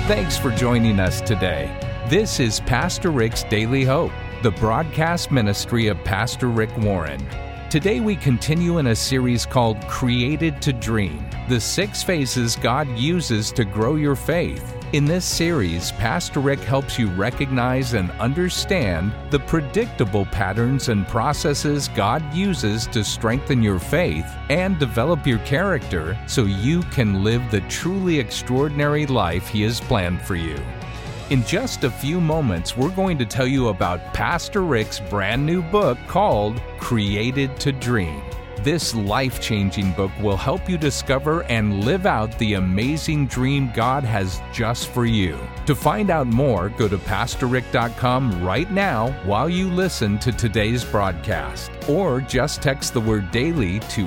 Thanks for joining us today. This is Pastor Rick's Daily Hope, the broadcast ministry of Pastor Rick Warren. Today we continue in a series called Created to Dream, the 6 phases God uses to grow your faith. In this series, Pastor Rick helps you recognize and understand the predictable patterns and processes God uses to strengthen your faith and develop your character so you can live the truly extraordinary life He has planned for you. In just a few moments, we're going to tell you about Pastor Rick's brand new book called Created to Dream. This life-changing book will help you discover and live out the amazing dream God has just for you. To find out more, go to PastorRick.com right now while you listen to today's broadcast. Or just text the word DAILY to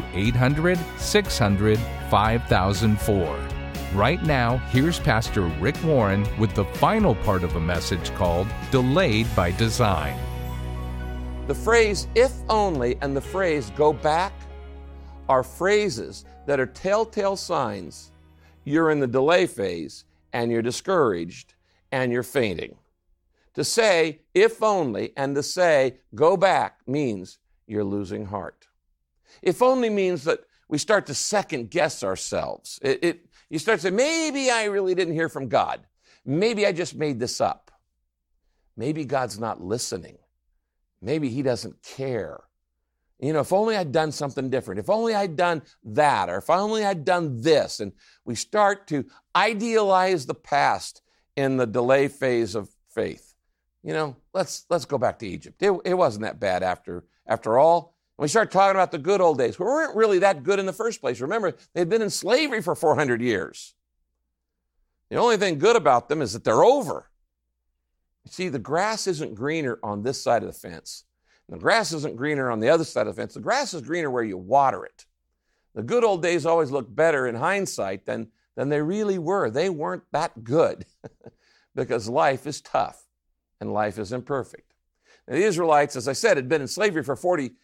800-600-5004. Right now, here's Pastor Rick Warren with the final part of a message called Delayed by Design. The phrase, if only, and the phrase, go back, are phrases that are telltale signs you're in the delay phase and you're discouraged and you're fainting. To say, if only, and to say, go back, means you're losing heart. If only means that we start to second guess ourselves. You start to say, maybe I really didn't hear from God. Maybe I just made this up. Maybe God's not listening. Maybe He doesn't care. If only I'd done something different. If only I'd done that, or if only I'd done this. And we start to idealize the past in the delay phase of faith. Let's go back to Egypt. It wasn't that bad after all. And we start talking about the good old days. We weren't really that good in the first place. Remember, they'd been in slavery for 400 years. The only thing good about them is that they're over. You see, the grass isn't greener on this side of the fence. The grass isn't greener on the other side of the fence. The grass is greener where you water it. The good old days always look better in hindsight than they really were. They weren't that good because life is tough and life is imperfect. Now, the Israelites, as I said, had been in slavery for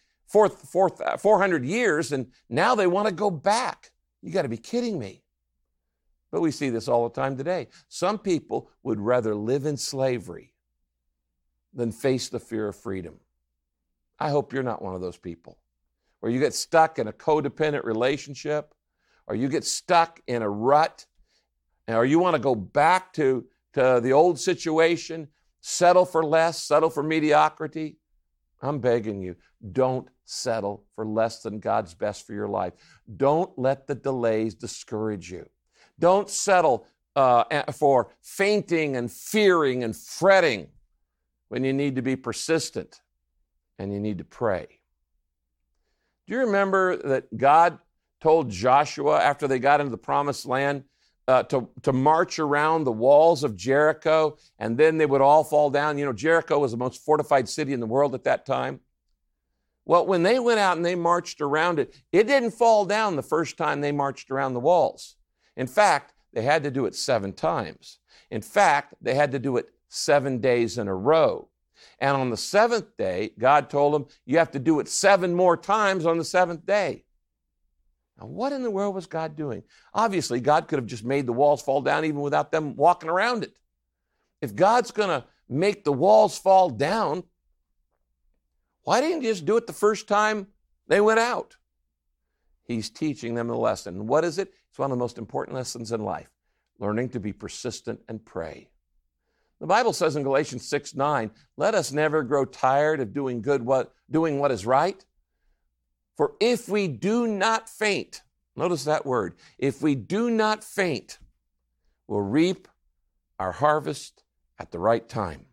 400 years, and now they want to go back. You got to be kidding me. But we see this all the time today. Some people would rather live in slavery than face the fear of freedom. I hope you're not one of those people where you get stuck in a codependent relationship, or you get stuck in a rut, or you want to go back to the old situation, settle for less, settle for mediocrity. I'm begging you, don't settle for less than God's best for your life. Don't let the delays discourage you. Don't settle for fainting and fearing and fretting when you need to be persistent and you need to pray. Do you remember that God told Joshua after they got into the promised land to march around the walls of Jericho, and then they would all fall down? Jericho was the most fortified city in the world at that time. Well, when they went out and they marched around it, it didn't fall down the first time they marched around the walls. In fact, they had to do it 7 times. In fact, they had to do it 7 days in a row. And on the 7th day, God told them, you have to do it 7 more times on the 7th day. Now, what in the world was God doing? Obviously, God could have just made the walls fall down even without them walking around it. If God's going to make the walls fall down, why didn't He just do it the first time they went out? He's teaching them a lesson. And what is it? It's one of the most important lessons in life, learning to be persistent and pray. The Bible says in Galatians 6:9, let us never grow tired of doing what is right. For if we do not faint, notice that word, if we do not faint, we'll reap our harvest at the right time.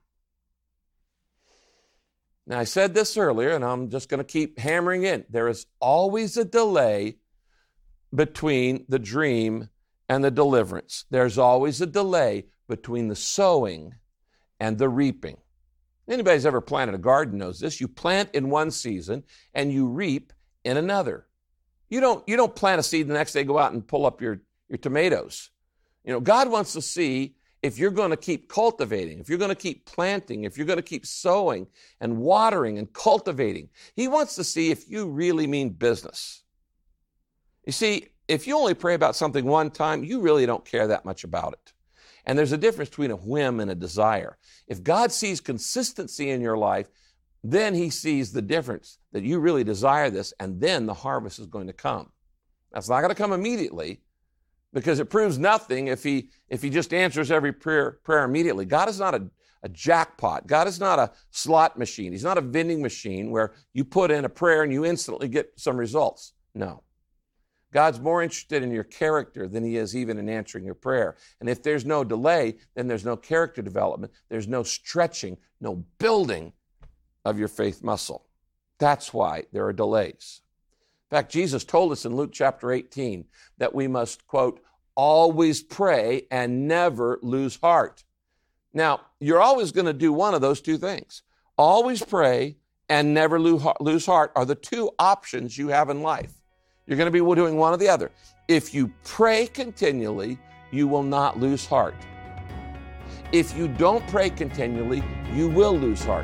Now, I said this earlier, and I'm just going to keep hammering in. There is always a delay between the dream and the deliverance. There's always a delay between the sowing and the reaping. Anybody who's ever planted a garden knows this. You plant in one season and you reap in another. You don't plant a seed the next day, go out and pull up your tomatoes. God wants to see if you're going to keep cultivating, if you're going to keep planting, if you're going to keep sowing and watering and cultivating. He wants to see if you really mean business. You see, if you only pray about something one time, you really don't care that much about it. And there's a difference between a whim and a desire. If God sees consistency in your life, then he sees the difference, that you really desire this, and then the harvest is going to come. That's not going to come immediately, because it proves nothing if he just answers every prayer immediately. God is not a jackpot. God is not a slot machine. He's not a vending machine where you put in a prayer and you instantly get some results. No. God's more interested in your character than he is even in answering your prayer. And if there's no delay, then there's no character development. There's no stretching, no building of your faith muscle. That's why there are delays. In fact, Jesus told us in Luke chapter 18 that we must, quote, always pray and never lose heart. Now, you're always going to do one of those two things. Always pray and never lose heart are the two options you have in life. You're going to be doing one or the other. If you pray continually, you will not lose heart. If you don't pray continually, you will lose heart.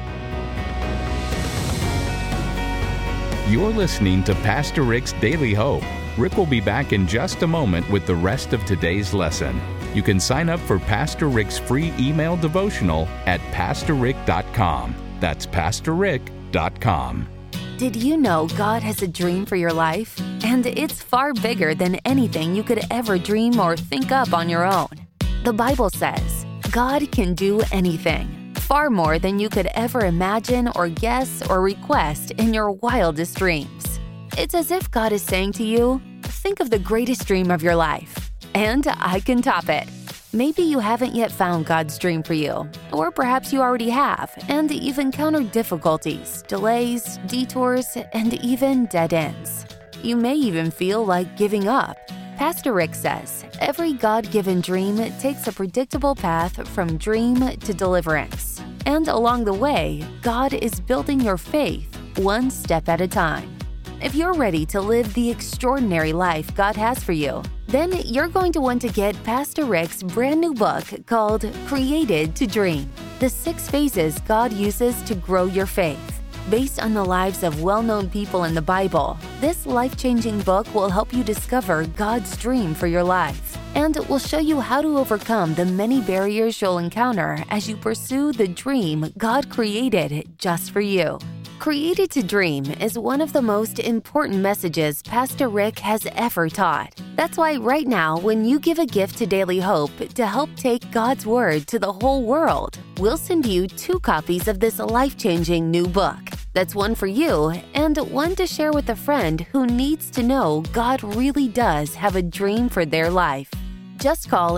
You're listening to Pastor Rick's Daily Hope. Rick will be back in just a moment with the rest of today's lesson. You can sign up for Pastor Rick's free email devotional at pastorrick.com. That's pastorrick.com. Did you know God has a dream for your life? And it's far bigger than anything you could ever dream or think up on your own. The Bible says, God can do anything, far more than you could ever imagine or guess or request in your wildest dreams. It's as if God is saying to you, think of the greatest dream of your life, and I can top it. Maybe you haven't yet found God's dream for you, or perhaps you already have, and you've encountered difficulties, delays, detours, and even dead ends. You may even feel like giving up. Pastor Rick says, every God-given dream takes a predictable path from dream to deliverance. And along the way, God is building your faith one step at a time. If you're ready to live the extraordinary life God has for you, then you're going to want to get Pastor Rick's brand new book called Created to Dream, the 6 phases God uses to grow your faith. Based on the lives of well-known people in the Bible, this life-changing book will help you discover God's dream for your life, and will show you how to overcome the many barriers you'll encounter as you pursue the dream God created just for you. Created to Dream is one of the most important messages Pastor Rick has ever taught. That's why right now, when you give a gift to Daily Hope to help take God's Word to the whole world, we'll send you 2 copies of this life-changing new book. That's one for you and one to share with a friend who needs to know God really does have a dream for their life. Just call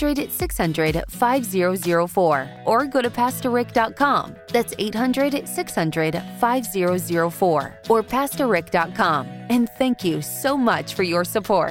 800-600-5004 or go to pastorrick.com. That's 800-600-5004 or pastorrick.com. And thank you so much for your support.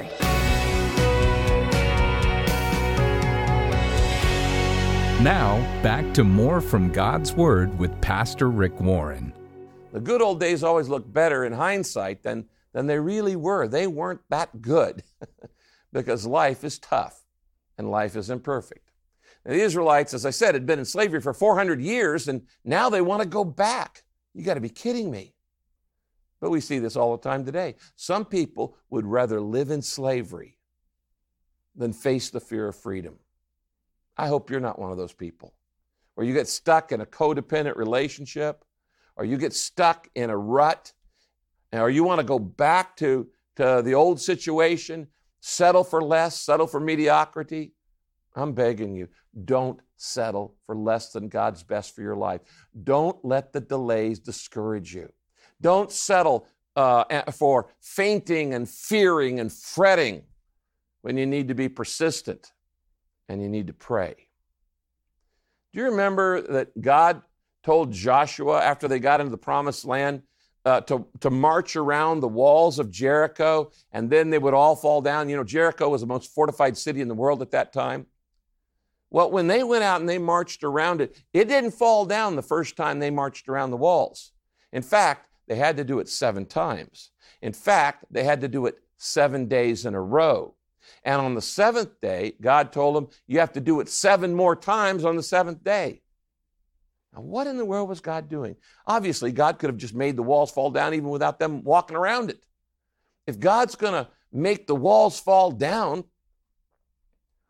Now, back to more from God's Word with Pastor Rick Warren. The good old days always look better in hindsight than they really were. They weren't that good because life is tough and life is imperfect. Now, the Israelites, as I said, had been in slavery for 400 years, and now they want to go back. You got to be kidding me. But we see this all the time today. Some people would rather live in slavery than face the fear of freedom. I hope you're not one of those people, where you get stuck in a codependent relationship, or you get stuck in a rut, or you want to go back to the old situation, settle for less, settle for mediocrity. I'm begging you, don't settle for less than God's best for your life. Don't let the delays discourage you. Don't settle for fainting and fearing and fretting when you need to be persistent and you need to pray. Do you remember that God told Joshua after they got into the promised land to march around the walls of Jericho, and then they would all fall down? You know, Jericho was the most fortified city in the world at that time. Well, when they went out and they marched around it, it didn't fall down the first time they marched around the walls. In fact, they had to do it 7 times. In fact, they had to do it 7 days in a row. And on the 7th day, God told them, you have to do it 7 more times on the 7th day. Now, what in the world was God doing? Obviously, God could have just made the walls fall down even without them walking around it. If God's going to make the walls fall down,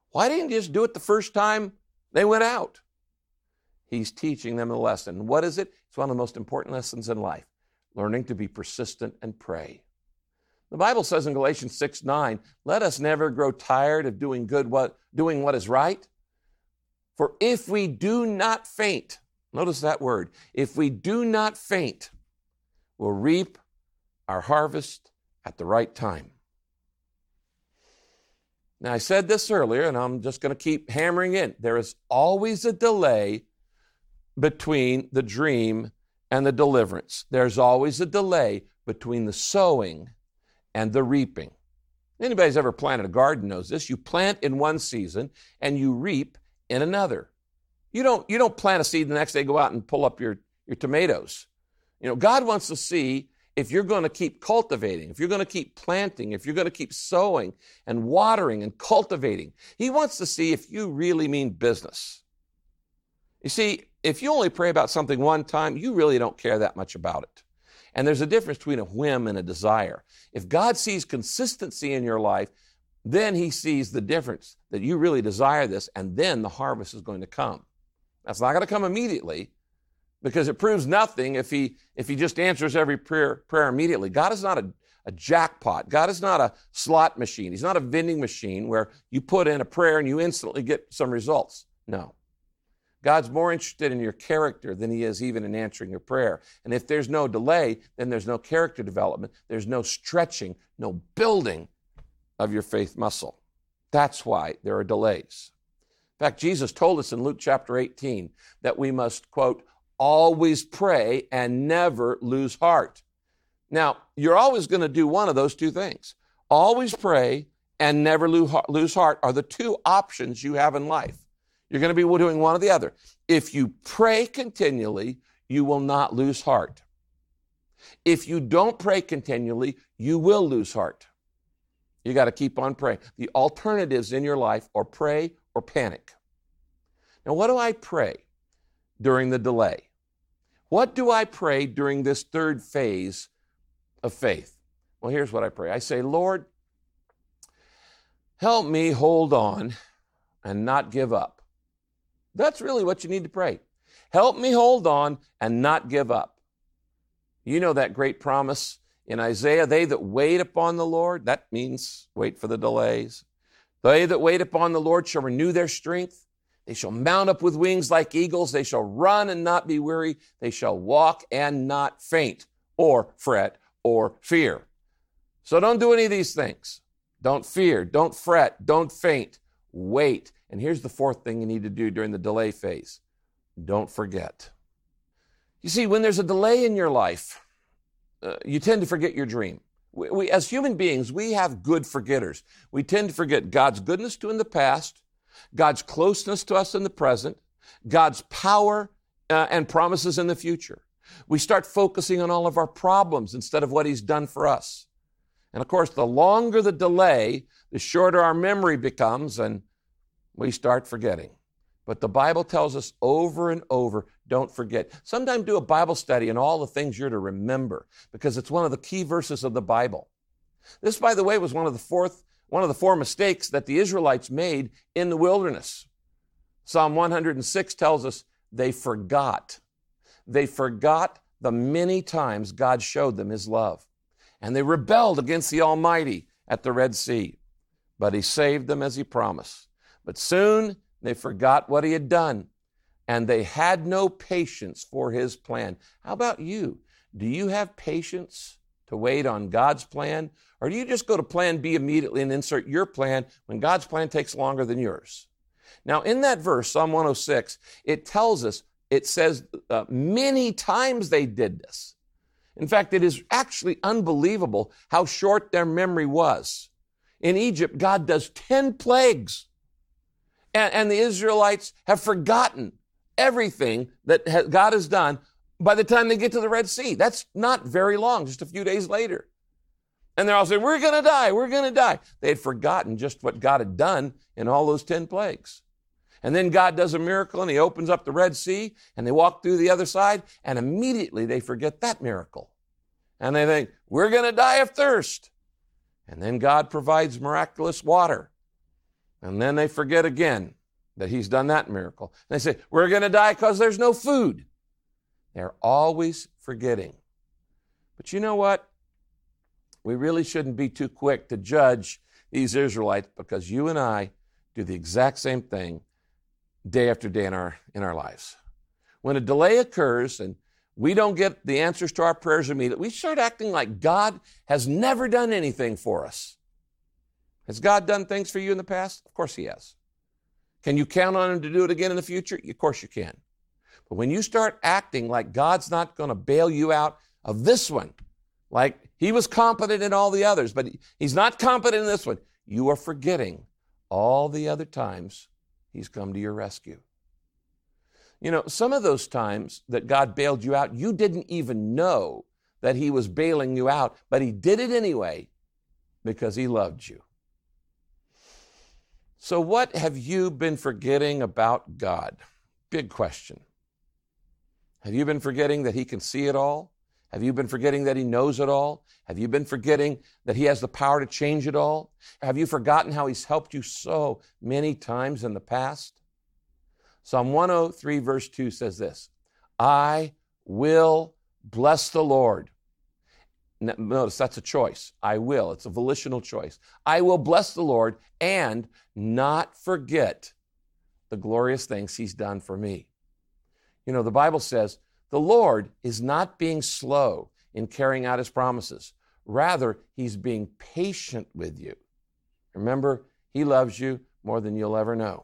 Why didn't you just do it the first time they went out? He's teaching them a lesson. What is it? It's one of the most important lessons in life, learning to be persistent and pray. The Bible says in Galatians 6:9, let us never grow tired of doing what is right. For if we do not faint, notice that word, if we do not faint, we'll reap our harvest at the right time. Now, I said this earlier, and I'm just going to keep hammering in. There is always a delay between the dream and the deliverance. There's always a delay between the sowing and the reaping. Anybody who's ever planted a garden knows this. You plant in one season and you reap in another. You don't plant a seed the next day, go out and pull up your tomatoes. God wants to see if you're going to keep cultivating, if you're going to keep planting, if you're going to keep sowing and watering and cultivating. He wants to see if you really mean business. You see, if you only pray about something one time, you really don't care that much about it. And there's a difference between a whim and a desire. If God sees consistency in your life, then he sees the difference, that you really desire this, and then the harvest is going to come. That's not going to come immediately, because it proves nothing if he just answers every prayer immediately. God is not a jackpot. God is not a slot machine. He's not a vending machine where you put in a prayer and you instantly get some results. No. God's more interested in your character than he is even in answering your prayer. And if there's no delay, then there's no character development. There's no stretching, no building of your faith muscle. That's why there are delays. In fact, Jesus told us in Luke chapter 18 that we must, quote, always pray and never lose heart. Now, you're always going to do one of those two things. Always pray and never lose heart are the two options you have in life. You're going to be doing one or the other. If you pray continually, you will not lose heart. If you don't pray continually, you will lose heart. You got to keep on praying. The alternatives in your life are pray or panic. Now, what do I pray during the delay? What do I pray during this third phase of faith? Well, here's what I pray. I say, Lord, help me hold on and not give up. That's really what you need to pray. Help me hold on and not give up. You know that great promise in Isaiah, they that wait upon the Lord, that means wait for the delays. They that wait upon the Lord shall renew their strength. They shall mount up with wings like eagles. They shall run and not be weary. They shall walk and not faint or fret or fear. So don't do any of these things. Don't fear, don't fret, don't faint. Wait. And here's the fourth thing you need to do during the delay phase. Don't forget. You see, when there's a delay in your life, you tend to forget your dream. We, as human beings, we have good forgetters. We tend to forget God's goodness to in the past, God's closeness to us in the present, God's power and promises in the future. We start focusing on all of our problems instead of what he's done for us. And of course, the longer the delay, the shorter our memory becomes, and we start forgetting. But the Bible tells us over and over, don't forget. Sometime do a Bible study on all the things you're to remember, because it's one of the key verses of the Bible. This, by the way, was one of the four mistakes that the Israelites made in the wilderness. Psalm 106 tells us they forgot. They forgot the many times God showed them his love. And they rebelled against the Almighty at the Red Sea. But he saved them as he promised. But soon they forgot what he had done, and they had no patience for his plan. How about you? Do you have patience to wait on God's plan? Or do you just go to plan B immediately and insert your plan when God's plan takes longer than yours? Now, in that verse, Psalm 106, it tells us, it says many times they did this. In fact, it is actually unbelievable how short their memory was. In Egypt, God does 10 plagues. And the Israelites have forgotten everything that God has done by the time they get to the Red Sea. That's not very long, just a few days later. And they're all saying, we're going to die, we're going to die. They had forgotten just what God had done in all those 10 plagues. And then God does a miracle and he opens up the Red Sea and they walk through the other side and immediately they forget that miracle. And they think, we're going to die of thirst. And then God provides miraculous water. And then they forget again that he's done that miracle. And they say, we're going to die because there's no food. They're always forgetting. But you know what? We really shouldn't be too quick to judge these Israelites, because you and I do the exact same thing day after day in our lives. When a delay occurs and we don't get the answers to our prayers immediately, we start acting like God has never done anything for us. Has God done things for you in the past? Of course he has. Can you count on him to do it again in the future? Of course you can. But when you start acting like God's not going to bail you out of this one, like he was competent in all the others, but he's not competent in this one, you are forgetting all the other times he's come to your rescue. You know, some of those times that God bailed you out, you didn't even know that he was bailing you out, but he did it anyway because he loved you. So what have you been forgetting about God? Big question. Have you been forgetting that he can see it all? Have you been forgetting that he knows it all? Have you been forgetting that he has the power to change it all? Have you forgotten how he's helped you so many times in the past? Psalm 103 verse 2 says this, I will bless the Lord. Notice that's a choice. I will. It's a volitional choice. I will bless the Lord and not forget the glorious things he's done for me. You know, the Bible says the Lord is not being slow in carrying out his promises. Rather, he's being patient with you. Remember, he loves you more than you'll ever know.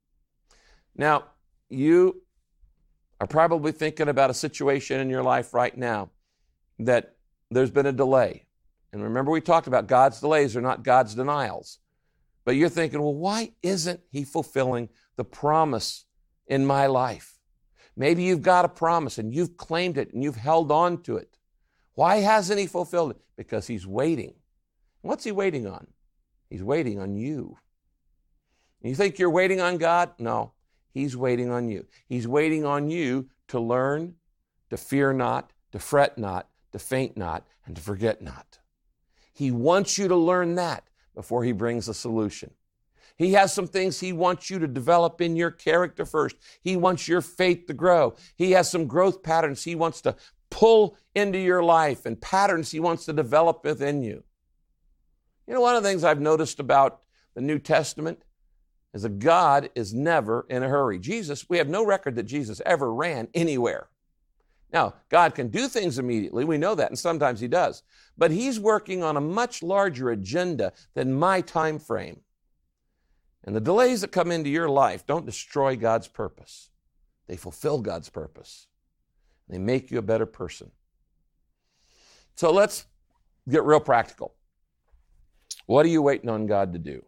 Now, you are probably thinking about a situation in your life right now that there's been a delay. And remember, we talked about God's delays are not God's denials. But you're thinking, well, why isn't he fulfilling the promise in my life? Maybe you've got a promise and you've claimed it and you've held on to it. Why hasn't he fulfilled it? Because he's waiting. What's he waiting on? He's waiting on you. You think you're waiting on God? No, he's waiting on you. He's waiting on you to learn, to fear not, to fret not, to faint not, and to forget not. He wants you to learn that before he brings a solution. He has some things he wants you to develop in your character first. He wants your faith to grow. He has some growth patterns he wants to pull into your life and patterns he wants to develop within you. You know, one of the things I've noticed about the New Testament is that God is never in a hurry. We have no record that Jesus ever ran anywhere. Now, God can do things immediately. We know that, and sometimes he does. But he's working on a much larger agenda than my time frame. And the delays that come into your life don't destroy God's purpose. They fulfill God's purpose. They make you a better person. So let's get real practical. What are you waiting on God to do?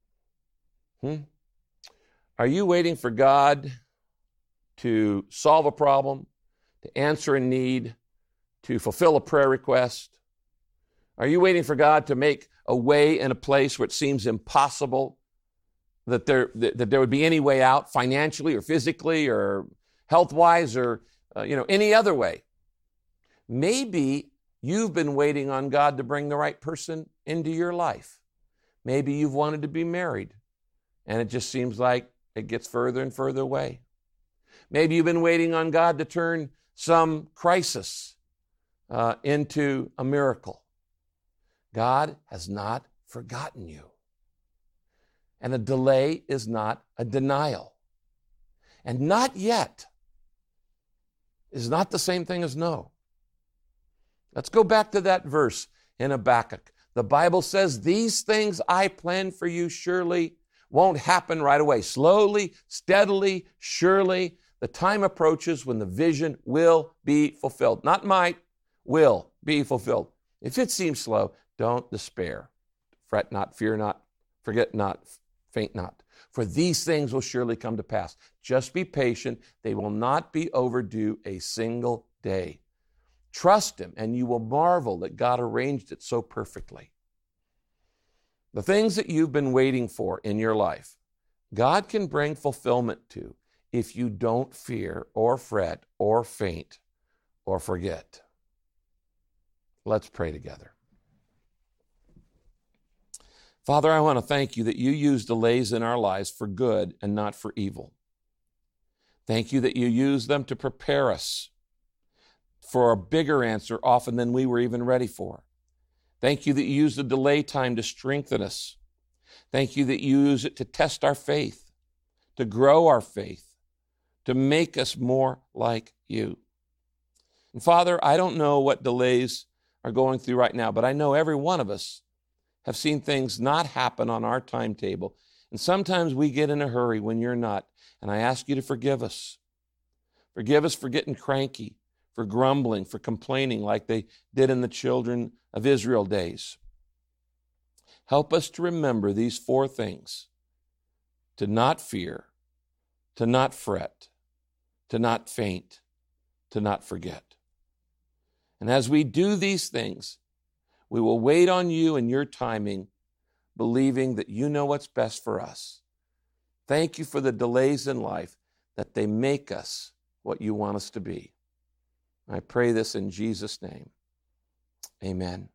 Are you waiting for God to solve a problem, to answer a need, to fulfill a prayer request? Are you waiting for God to make a way in a place where it seems impossible that there would be any way out financially or physically or health-wise or any other way? Maybe you've been waiting on God to bring the right person into your life. Maybe you've wanted to be married and it just seems like it gets further and further away. Maybe you've been waiting on God to turn some crisis into a miracle. God has not forgotten you. And a delay is not a denial. And not yet is not the same thing as no. Let's go back to that verse in Habakkuk. The Bible says, these things I plan for you surely won't happen right away. Slowly, steadily, surely, the time approaches when the vision will be fulfilled. Not might, will be fulfilled. If it seems slow, don't despair. Fret not, fear not, forget not, faint not. For these things will surely come to pass. Just be patient. They will not be overdue a single day. Trust him, and you will marvel that God arranged it so perfectly. The things that you've been waiting for in your life, God can bring fulfillment to if you don't fear or fret or faint or forget. Let's pray together. Father, I want to thank you that you use delays in our lives for good and not for evil. Thank you that you use them to prepare us for a bigger answer often than we were even ready for. Thank you that you use the delay time to strengthen us. Thank you that you use it to test our faith, to grow our faith, to make us more like you. And Father, I don't know what delays are going through right now, but I know every one of us have seen things not happen on our timetable. And sometimes we get in a hurry when you're not. And I ask you to forgive us. Forgive us for getting cranky, for grumbling, for complaining like they did in the children of Israel days. Help us to remember these 4 things: to not fear, to not fret, to not faint, to not forget. And as we do these things, we will wait on you and your timing, believing that you know what's best for us. Thank you for the delays in life, that they make us what you want us to be. I pray this in Jesus' name. Amen.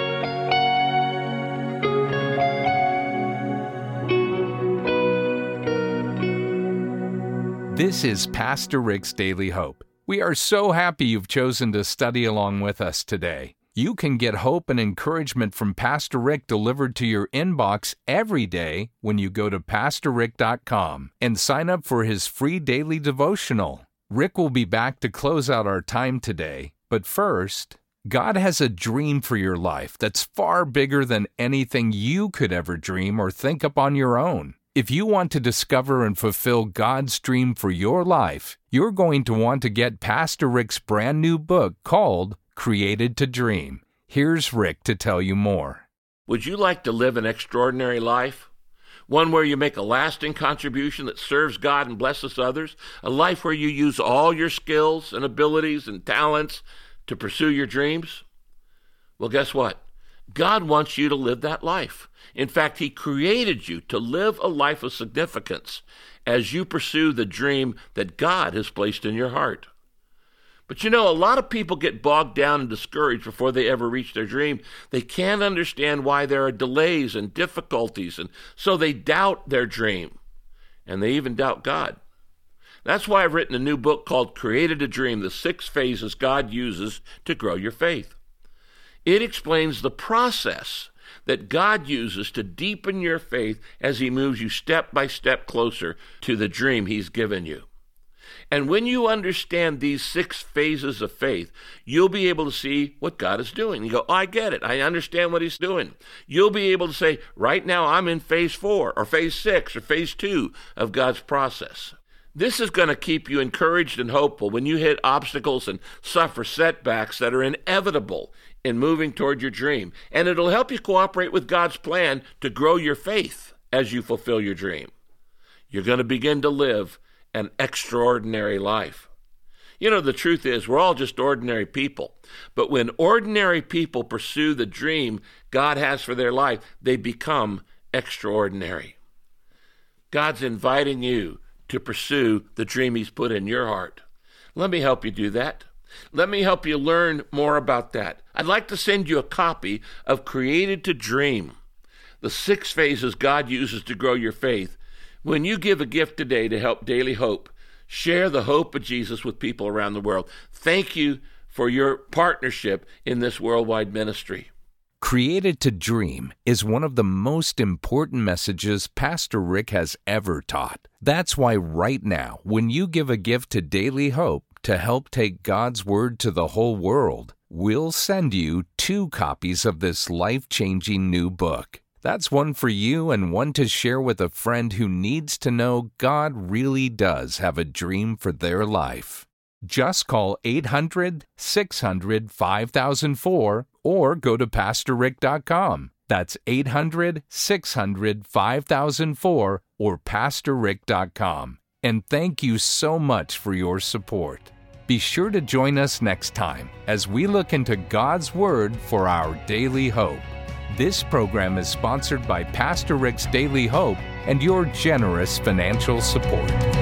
This is Pastor Rick's Daily Hope. We are so happy you've chosen to study along with us today. You can get hope and encouragement from Pastor Rick delivered to your inbox every day when you go to PastorRick.com and sign up for his free daily devotional. Rick will be back to close out our time today, but first, God has a dream for your life that's far bigger than anything you could ever dream or think up on your own. If you want to discover and fulfill God's dream for your life, you're going to want to get Pastor Rick's brand new book called Created to Dream. Here's Rick to tell you more. Would you like to live an extraordinary life? One where you make a lasting contribution that serves God and blesses others? A life where you use all your skills and abilities and talents to pursue your dreams? Well, guess what? God wants you to live that life. In fact, He created you to live a life of significance as you pursue the dream that God has placed in your heart. But you know, a lot of people get bogged down and discouraged before they ever reach their dream. They can't understand why there are delays and difficulties, and so they doubt their dream, and they even doubt God. That's why I've written a new book called Created to Dream, the 6 phases God uses to grow your faith. It explains the process that God uses to deepen your faith as He moves you step by step closer to the dream He's given you. And when you understand these 6 phases of faith, you'll be able to see what God is doing. You go, I get it. I understand what He's doing. You'll be able to say, right now I'm in phase 4 or phase 6 or phase 2 of God's process. This is going to keep you encouraged and hopeful when you hit obstacles and suffer setbacks that are inevitable in moving toward your dream. And it'll help you cooperate with God's plan to grow your faith as you fulfill your dream. You're going to begin to live an extraordinary life. You know, the truth is, we're all just ordinary people. But when ordinary people pursue the dream God has for their life, they become extraordinary. God's inviting you to pursue the dream He's put in your heart. Let me help you do that. Let me help you learn more about that. I'd like to send you a copy of Created to Dream, the 6 phases God uses to grow your faith. When you give a gift today to help Daily Hope, share the hope of Jesus with people around the world. Thank you for your partnership in this worldwide ministry. Created to Dream is one of the most important messages Pastor Rick has ever taught. That's why right now, when you give a gift to Daily Hope to help take God's Word to the whole world, we'll send you 2 copies of this life-changing new book. That's one for you and one to share with a friend who needs to know God really does have a dream for their life. Just call 800-600-5004 or go to PastorRick.com. That's 800-600-5004 or PastorRick.com. And thank you so much for your support. Be sure to join us next time as we look into God's Word for our daily hope. This program is sponsored by Pastor Rick's Daily Hope and your generous financial support.